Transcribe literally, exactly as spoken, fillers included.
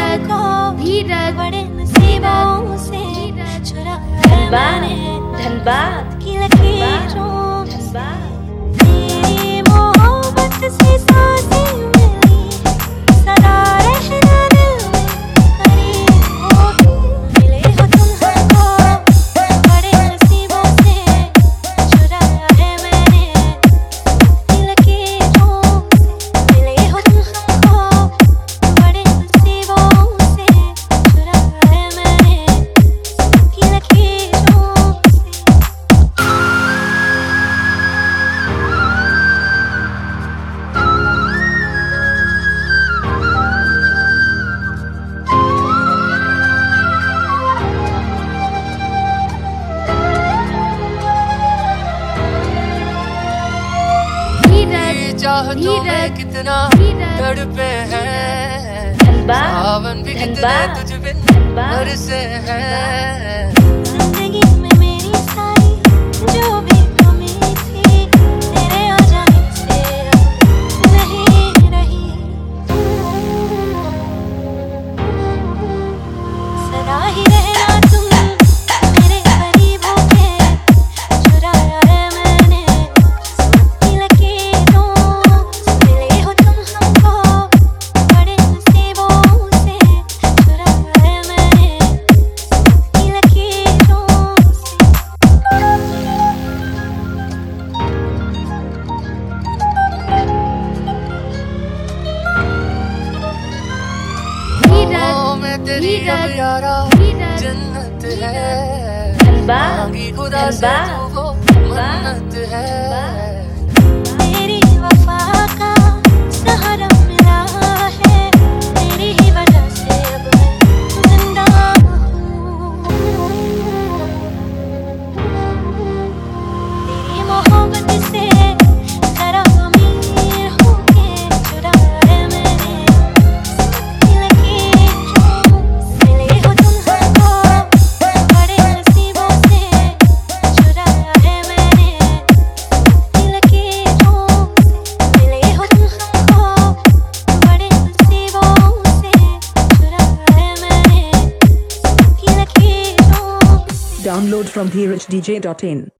धीरज को धीरज बड़े नसीबों से चुराया मैंने धनबाद की लकीरों से तेरी मोहब्बत से सांसें मिली सदा रहना दिल में करीब हो मिले हो तुम हमको बड़े नसीबों से चुराया है मैंने की लकीरों से मिले हो तुम हमको बड़े नसीबों से चुराया है मैंने की लकीरों से चाहतों में कितना तड़पे हैं सावन भी कितने तुझ बिन बरसे हैं जिंदगी में मेरी सारी जो भी कमी थी तेरे आ जाने से अब नहीं रही सदा ही रहना तुम मेरे करीब होके चुराया है मैंने की लकीरों से मिले हो तुम हमको बड़े नसीबों से चुराया है मैंने की लकीरों ओ मैं तेरी अब यारा जन्नत है मांगी खुदा से तू वो मन्नत है तेरी वफा का सहारा मिला है तेरी ही वजह से अब मैं जिंदा हूँ तेरी मोहब्बत से जरा अमीर होके चुराया है मैंने की लकीरों से मिले हो तुम हमको बड़े नसीबों से चुराया है मैंने की लकीरों से मिले हो तुम हमको बड़े नसीबों से चुराया है मैंने की लकीरों से Download from dheeraj d j dot in